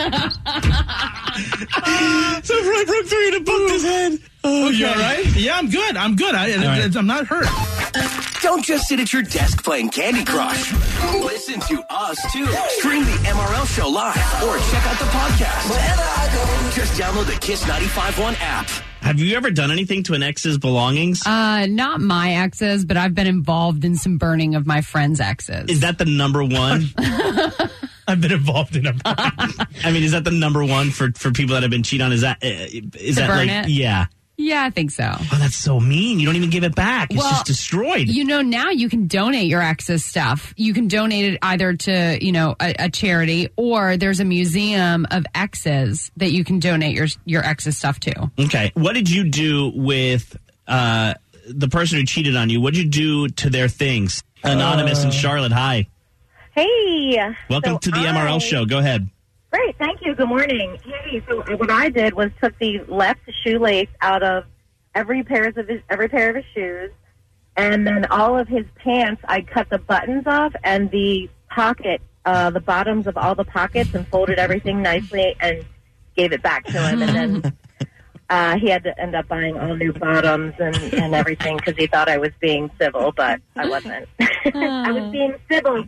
So Roy broke through and bumped his head. Oh, Okay. you all right? Yeah, I'm good. I'm good. I, right. I'm not hurt. Don't just sit at your desk playing Candy Crush. Listen to us, too. Stream the M R L Show live or check out the podcast. Wherever I go. Just download the Kiss ninety-five point one app. Have you ever done anything to an ex's belongings? Uh, not my exes, but I've been involved in some burning of my friends' exes. Is that the number one? I've been involved in a. I mean, is that the number one for, for people that have been cheated on? Is that uh, is To that burn like it? yeah? Yeah, I think so. Oh, that's so mean. You don't even give it back. It's Well, just destroyed. You know, now you can donate your ex's stuff. You can donate it either to, you know, a, a charity, or there's a museum of exes that you can donate your your ex's stuff to. Okay. What did you do with uh, the person who cheated on you? What did you do to their things? Anonymous Uh, in Charlotte. Hi. Hey. Welcome So to the M R L I- show. Go ahead. Great, thank you. Good morning. Hey, so what I did was took the left shoelace out of every pair of his every pair of his shoes, and then all of his pants. I cut the buttons off and the pocket, uh, the bottoms of all the pockets, and folded everything nicely and gave it back to him. And then uh, he had to end up buying all new bottoms and, and everything because he thought I was being civil, but I wasn't. I was being civil.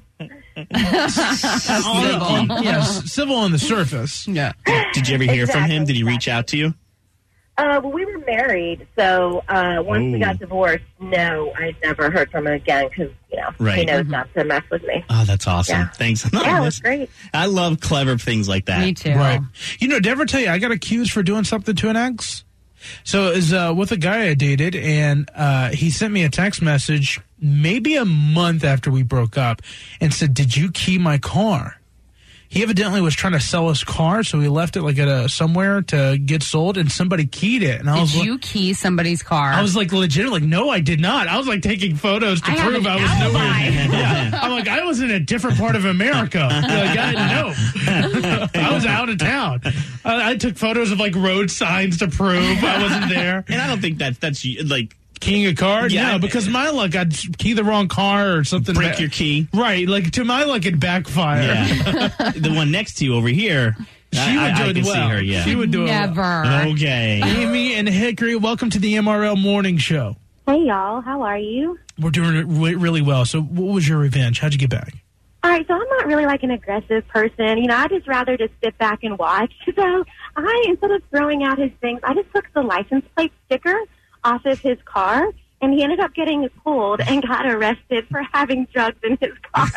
Civil. Yes, civil on the surface. Yeah. Did you ever hear from him? Exactly, Did he reach out to you? Uh, well, we were married, so uh, once we Oh. got divorced, no, I never heard from him again because, you know, Right. he knows Mhm. not to mess with me. Oh, that's awesome. Yeah. Thanks. Yeah, it was Anonymous. great. I love clever things like that. Me too. Right. You know, did I ever tell you I got accused for doing something to an ex? So it was uh, with a guy I dated, and uh, he sent me a text message maybe a month after we broke up and said, "Did you key my car?" He evidently was trying to sell his car, so he left it like at a somewhere to get sold, and somebody keyed it. And I was Did like, you key somebody's car? I was like legit, like, no, I did not. I was like taking photos to I have prove an I was alibi. nowhere. Yeah. I'm like, I was in a different part of America. Like, I didn't know. I was out of town. I, I took photos of like road signs to prove I wasn't there. And I don't think that's that's like keying a car. Yeah. No, because my luck, I'd key the wrong car or something. break ba- your key. Right, like to my luck, it backfire. Yeah. The one next to you over here. She I, would I, do I it can well. see her. Yeah. She would do Never. it well. Okay. Amy and Hickory, welcome to the M R L Morning Show. Hey, y'all. How are you? We're doing it re- really well. So what was your revenge? How'd you get back? All right, so I'm not really like an aggressive person. You know, I just rather just sit back and watch. So I, instead of throwing out his things, I just took the license plate sticker off of his car, and he ended up getting pulled and got arrested for having drugs in his car.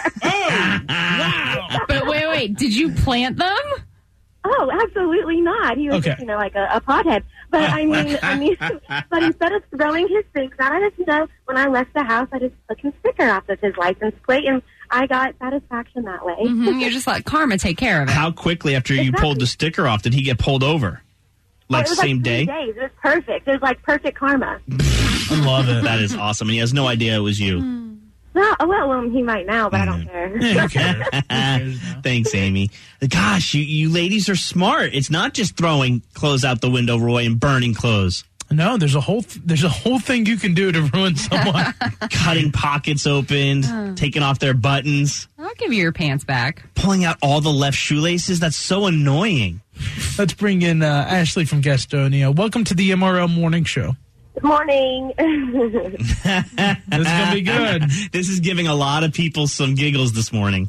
But wait, wait. Did you plant them? Oh, absolutely not. He was, Okay. just, you know, like a, a pothead. But I mean, I mean, but instead of throwing his things out, I just, you know, when I left the house, I just took his sticker off of his license plate, and I got satisfaction that way. Mm-hmm. You're just let karma take care of it. How quickly after you pulled the sticker off did he get pulled over? Like it was same like day? three days. It was perfect. It was like perfect karma. I love it. That is awesome. And he has no idea it was you. No, well, um, he might now, but I don't care. Yeah, who cares? Who cares now? Thanks, Amy. Gosh, you, you ladies are smart. It's not just throwing clothes out the window, Roy, and burning clothes. No, there's a whole th- there's a whole thing you can do to ruin someone. Cutting pockets open, Oh. taking off their buttons, I'll give you your pants back. pulling out all the left shoelaces. That's so annoying. Let's bring in uh, Ashley from Gastonia. Welcome to the M R L Morning Show. Good morning. This is gonna be good. This is giving a lot of people some giggles this morning.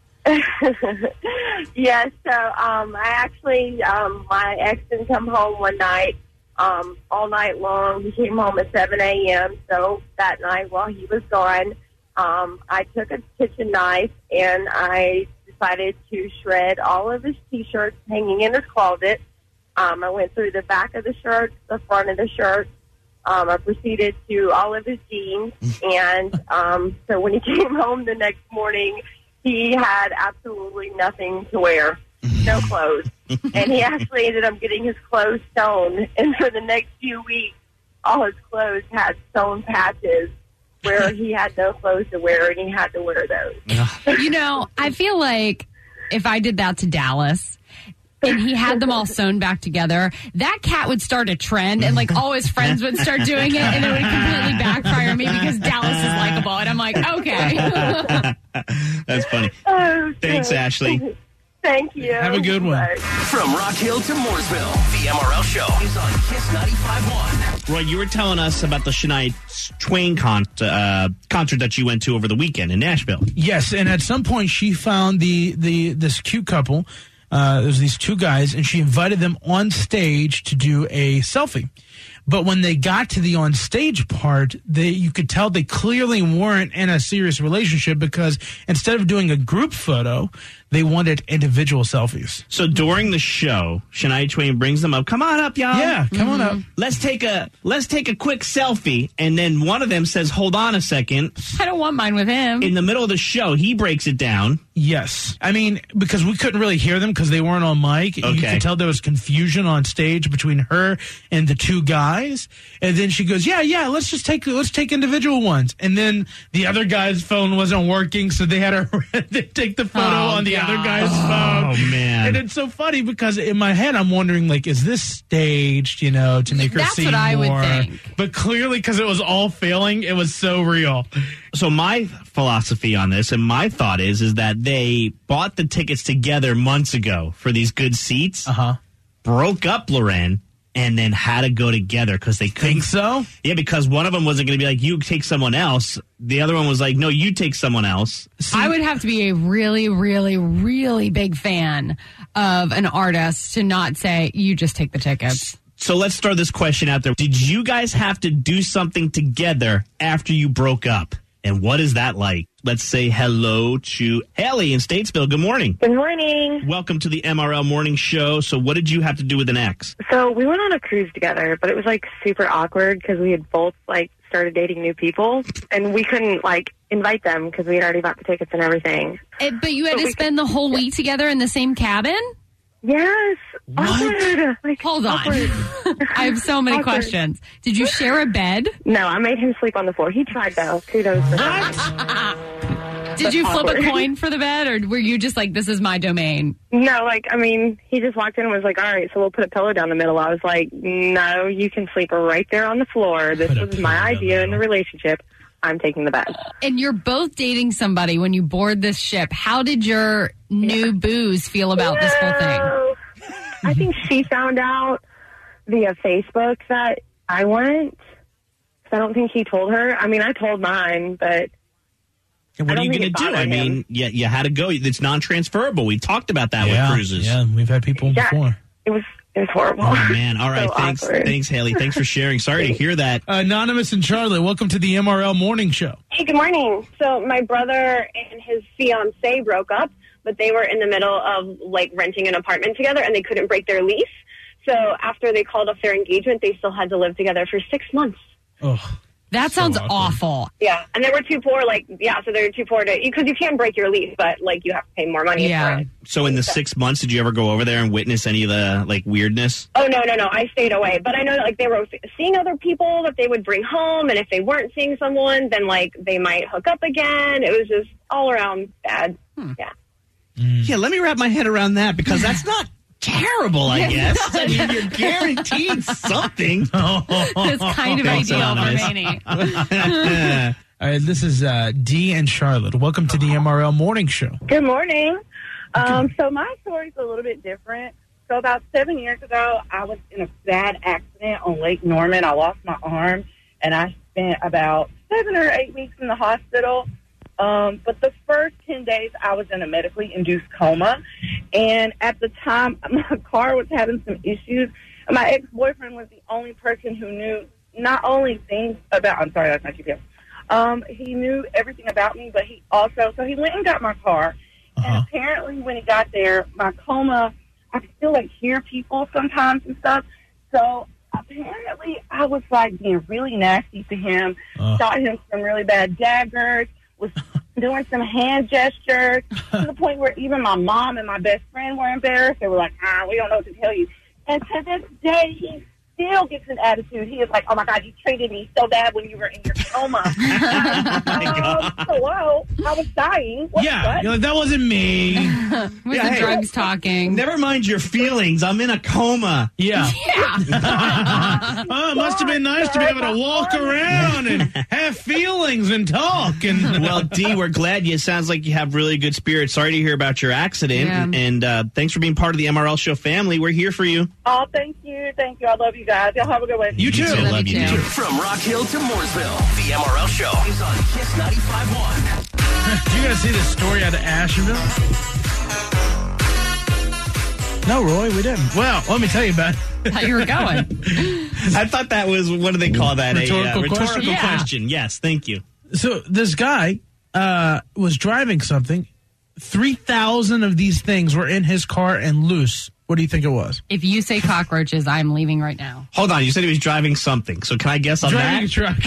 Yes, so um, I actually, um, my ex didn't come home one night, um, all night long. He came home at seven a.m., so that night while he was gone, um, I took a kitchen knife and I decided to shred all of his T-shirts hanging in his closet. Um, I went through the back of the shirt, the front of the shirt. Um, I proceeded to all of his jeans, and um, so when he came home the next morning, he had absolutely nothing to wear, no clothes. And he actually ended up getting his clothes sewn, and for the next few weeks, all his clothes had sewn patches where he had no clothes to wear, and he had to wear those. You know, I feel like if I did that to Dallas and he had them all sewn back together, that cat would start a trend and like all his friends would start doing it and it would completely backfire me because Dallas is likable. And I'm like, okay. That's funny. Oh, Thanks, good. Ashley. Thank you. Have a good one. Bye. From Rock Hill to Mooresville, the M R L Show is on Kiss ninety-five point one. Roy, you were telling us about the Shania Twain con- uh, concert that you went to over the weekend in Nashville. Yes, and at some point she found the the this cute couple. Uh, there's these two guys, and she invited them on stage to do a selfie. But when they got to the on stage part, they you could tell they clearly weren't in a serious relationship because instead of doing a group photo, they wanted individual selfies. So during the show, Shania Twain brings them up. Come on up, y'all. Yeah, come on up. Let's take a let's take a quick selfie. And then one of them says, "Hold on a second." I don't want mine with him. In the middle of the show, he breaks it down. Yes. I mean, because we couldn't really hear them because they weren't on mic. You Okay. could tell there was confusion on stage between her and the two guys. And then she goes, yeah, yeah, let's just take, let's take individual ones. And then the other guy's phone wasn't working. So they had to they take the photo Oh, on the God. other guy's phone. Oh, man. And it's so funny because in my head, I'm wondering, like, is this staged, you know, to make her That's seem what I would more? think. But clearly, because it was all failing, it was so real. So my philosophy on this and my thought is is that they bought the tickets together months ago for these good seats, Uh-huh. broke up Loren, and then had to go together because they couldn't. Think so? Yeah, because one of them wasn't going to be like, you take someone else. The other one was like, no, you take someone else. I would have to be a really, really, really big fan of an artist to not say, you just take the tickets. So let's throw this question out there. Did you guys have to do something together after you broke up? And what is that like? Let's say hello to Haley in Statesville. Good morning. Good morning. Welcome to the M R L Morning Show. So what did you have to do with an ex? So we went on a cruise together, but it was like super awkward because we had both like started dating new people and we couldn't like invite them because we had already bought the tickets and everything. Eh, but you had But to we spend the whole week together in the same cabin? Yes. Awkward. Like, Hold on. awkward. I have so many Awkward. questions. Did you share a bed? No, I made him sleep on the floor. He tried though. Kudos for him. Did you flip awkward. a coin for the bed, or were you just like, this is my domain? No, like, I mean, he just walked in and was like, all right, so we'll put a pillow down the middle. I was like, no, you can sleep right there on the floor. This Put a was pillow my down idea the in the relationship. I'm taking the bed. And you're both dating somebody when you board this ship. How did your new booze feel about this whole thing? No. I think she found out via Facebook that I went. 'Cause I don't think he told her. I mean, I told mine, but And I what are don't you think going to it do? I bothered mean, him. yeah, you had to go. It's non-transferable. We talked about that yeah, with cruises. yeah, we've had people yeah, before. it was it was horrible. Oh, man. All right. So thanks. awkward. Thanks, Haley. Thanks for sharing. Sorry to hear that. Anonymous in Charlotte, welcome to the M R L Morning Show. Hey, good morning. So my brother and his fiance broke up, but they were in the middle of like renting an apartment together and they couldn't break their lease. So after they called off their engagement, they still had to live together for six months. Oh, That sounds So awful. Yeah, and they were too poor. Like, yeah, so they were too poor to because you can't break your lease, but like you have to pay more money for it. So in the six months, did you ever go over there and witness any of the like weirdness? Oh no, no, no! I stayed away, but I know that, like they were seeing other people that they would bring home, and if they weren't seeing someone, then like they might hook up again. It was just all around bad. Hmm. Yeah. Yeah, let me wrap my head around that because that's not terrible, I guess. I mean, you're guaranteed something. It's kind of Thanks, ideal for Anonymous. Manny. All right, this is uh, Dee and Charlotte. Welcome to the M R L Morning Show. Good morning. Um, so my story's a little bit different. So about seven years ago, I was in a bad accident on Lake Norman. I lost my arm, and I spent about seven or eight weeks in the hospital. Um, but the first ten days, I was in a medically induced coma. And at the time, my car was having some issues. And my ex-boyfriend was the only person who knew not only things about, I'm sorry, that's not G P S. Um, he knew everything about me, but he also, so he went and got my car. Uh-huh. And apparently when he got there, my coma, I could still like hear people sometimes and stuff. So apparently I was like being really nasty to him, Uh. shot him some really bad daggers, was doing some hand gestures to the point where even my mom and my best friend were embarrassed. They were like, ah, we don't know what to tell you. And to this day, he still gets an attitude. He is like, oh, my God, you treated me so bad when you were in your coma. um, hello, I was dying. What, Yeah, what? you're like, that wasn't me. With Yeah, the hey. drugs talking. Never mind your feelings. I'm in a coma. Yeah. Yeah. Oh, it must have been nice to be able to walk around and have feelings and talk. And Well, Dee, we're glad you. It sounds like you have really good spirits. Sorry to hear about your accident. Yeah. And uh, thanks for being part of the M R L Show family. We're here for you. Oh, thank you. Thank you. I love you guys. Y'all have a good one. You too. Love Love you you, too. too. From Rock Hill to Mooresville, the M R L Show is on Kiss ninety-five point one. you guys see this story out of Asheville? No, Roy, we didn't. Well, let me tell you about it. How you were going. I thought that was, what do they call that? Rhetorical a uh, rhetorical question? Yeah. question. Yes, thank you. So this guy uh, was driving something. three thousand of these things were in his car and loose. What do you think it was? If you say cockroaches, I'm leaving right now. Hold on, you said he was driving something. So can I guess on Driving a that? truck.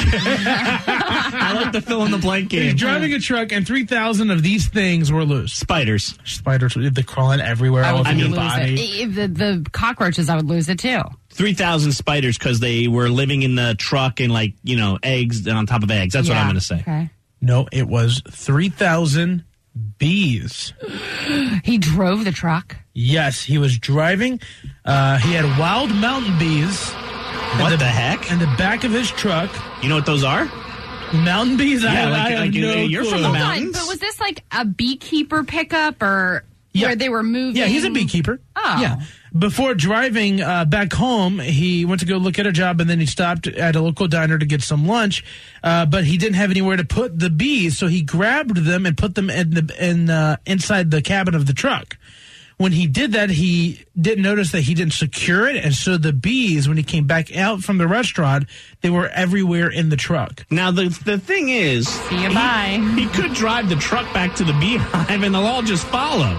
I like the fill in the blank He's game. driving a truck, and three thousand of these things were loose. Spiders. Spiders, they're crawling everywhere, I all would over your lose body. it. If The, the cockroaches, I would lose it too. three thousand spiders because they were living in the truck and, like, you know, eggs on top of eggs. That's what Yeah. I'm going to say. Okay. No, it was three thousand bees. He drove the truck. Yes, he was driving. Uh, he had wild mountain bees. What the heck? In the back of his truck. You know what those are? Mountain bees? I, Yeah, like- I have like, no you're clue. from the Hold on, mountains? but was this like a beekeeper pickup or Yeah. where they were moving? Yeah, he's a beekeeper. Oh. Yeah. Before driving uh, back home, he went to go look at a job, and then he stopped at a local diner to get some lunch. Uh, but he didn't have anywhere to put the bees, so he grabbed them and put them in the in uh, inside the cabin of the truck. When he did that, he didn't notice that he didn't secure it, and so the bees, when he came back out from the restaurant, they were everywhere in the truck. Now, the the thing is, See you, he, bye. he could drive the truck back to the beehive, and they'll all just follow.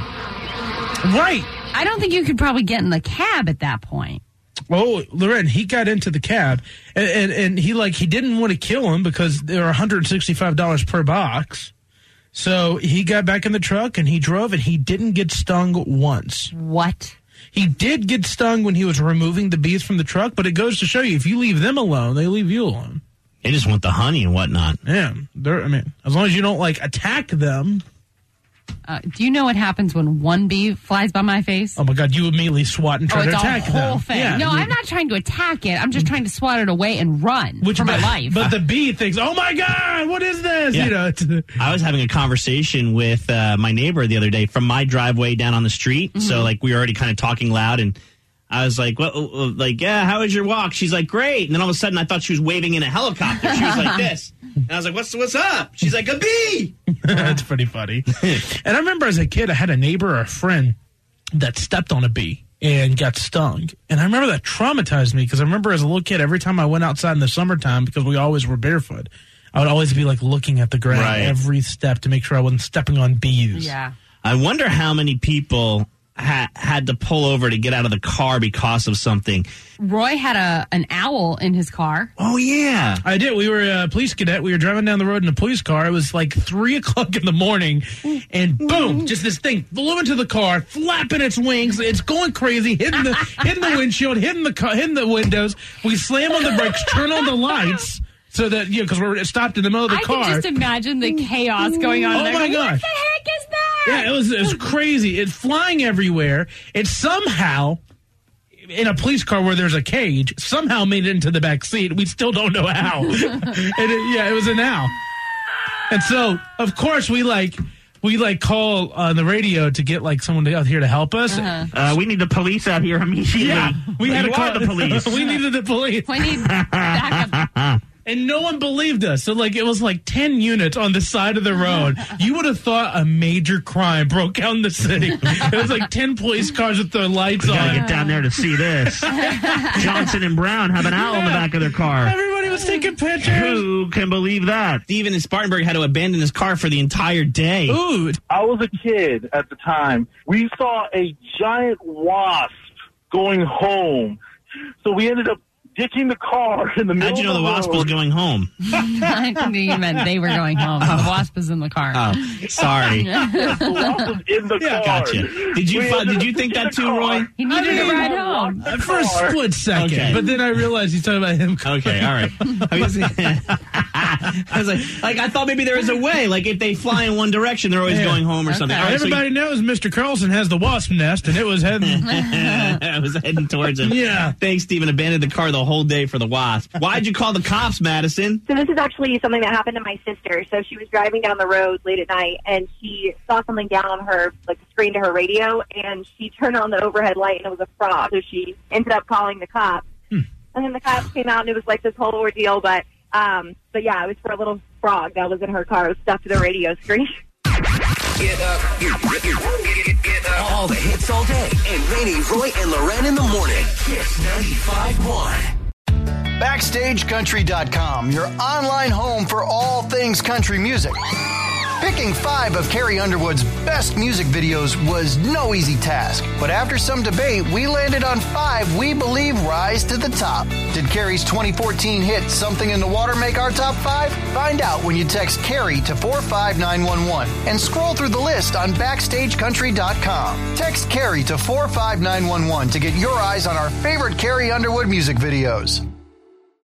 Right. I don't think you could probably get in the cab at that point. Oh, Loren, he got into the cab, and, and, and he like he didn't want to kill him because they're one hundred sixty-five dollars per box. So he got back in the truck and he drove, and he didn't get stung once. What? He did get stung when he was removing the bees from the truck, but it goes to show you, if you leave them alone, they leave you alone. They just want the honey and whatnot. Yeah, they're, I mean, as long as you don't like attack them. Uh, do you know what happens when one bee flies by my face? Oh my God, you immediately swat and try oh, to it's attack a whole them. thing. Yeah, no, you- I'm not trying to attack it. I'm just trying to swat it away and run Which, for my but, life. But the bee thinks, "Oh my God, what is this?" Yeah. You know. It's, I was having a conversation with uh, my neighbor the other day from my driveway down on the street. Mm-hmm. So, like, we were already kind of talking loud, and I was like, "Well, uh, like, yeah, how was your walk?" She's like, "Great." And then all of a sudden, I thought she was waving in a helicopter. She was like this, and I was like, "What's what's up?" She's like, "A bee." That's pretty funny. And I remember as a kid, I had a neighbor or a friend that stepped on a bee and got stung. And I remember that traumatized me because I remember as a little kid, every time I went outside in the summertime, because we always were barefoot, I would always be like looking at the ground Right. every step to make sure I wasn't stepping on bees. yeah. I wonder how many people ha- had to pull over to get out of the car because of something. Roy had a an owl in his car. Oh, yeah. I did. We were a police cadet. We were driving down the road in a police car. It was like three o'clock in the morning, and boom, just this thing flew into the car, flapping its wings. It's going crazy, hitting the hitting the windshield, hitting the car, hitting the windows. We slam on the brakes, turn on the lights. So that, you know, because we're stopped in the middle of the I car. I can just imagine the chaos going on. Oh, there. my What gosh. the heck is that? Yeah, it was, it was crazy. It's flying everywhere. It somehow, in a police car where there's a cage, somehow made it into the back seat. We still don't know how. and it, yeah, it was an owl. And so, of course, we like... We, like, call on the radio to get, like, someone out here to help us. Uh-huh. Uh, we need the police out here immediately. Yeah, we well, had to you call are the police. We needed the police. We need backup. And no one believed us. So, like, it was like ten units on the side of the road. You would have thought a major crime broke out in the city. It was like ten police cars with their lights we on. gotta get down there to see this. Johnson and Brown have an owl in the back of their car. Everybody was taking pictures. Who can believe that? Steven in Spartanburg had to abandon his car for the entire day. Ooh. I was a kid at the time. We saw a giant wasp going home. So we ended up ditching the car in the middle How'd you know of the the wasp road. was going home? I think you meant they were going home. The wasp was in the car. Oh, sorry. Yes, the wasp was in the Yeah, car. gotcha. Did you We fi- ended did you up think in that the too, car. Roy? He needed I to mean, ride home. For a split second. Okay. But then I realized he's talking about him. Okay, all right. I was, I was like, like, I thought maybe there was a way. Like, if they fly in one direction, they're always Yeah. going home or Okay. something. All right, so Everybody knows Mister Carlson has the wasp nest, and it was heading. I was heading towards him. Yeah. Thanks, Steven. Abandoned the car the whole day for the wasp. Why'd you call the cops, Madison? So this is actually something that happened to my sister. So she was driving down the road late at night, and she saw something down on her, like the screen to her radio, and she turned on the overhead light, and it was a frog. So she ended up calling the cops. Hmm. And then the cops came out, and it was like this whole ordeal. But, um, but yeah, it was for a little frog that was in her car. It was stuck to the radio screen. Get up. Get, get, get, get up. All the hits all day. And Rainey, Roy, and Loren in the morning. Kiss ninety-five point one. Backstage Country dot com, your online home for all things country music. Picking five of Carrie Underwood's best music videos was no easy task, but after some debate, we landed on five we believe rise to the top. Did Carrie's twenty fourteen hit Something in the Water make our top five? Find out when you text Carrie to four five nine one one and scroll through the list on Backstage Country dot com. Text Carrie to four five nine one one to get your eyes on our favorite Carrie Underwood music videos.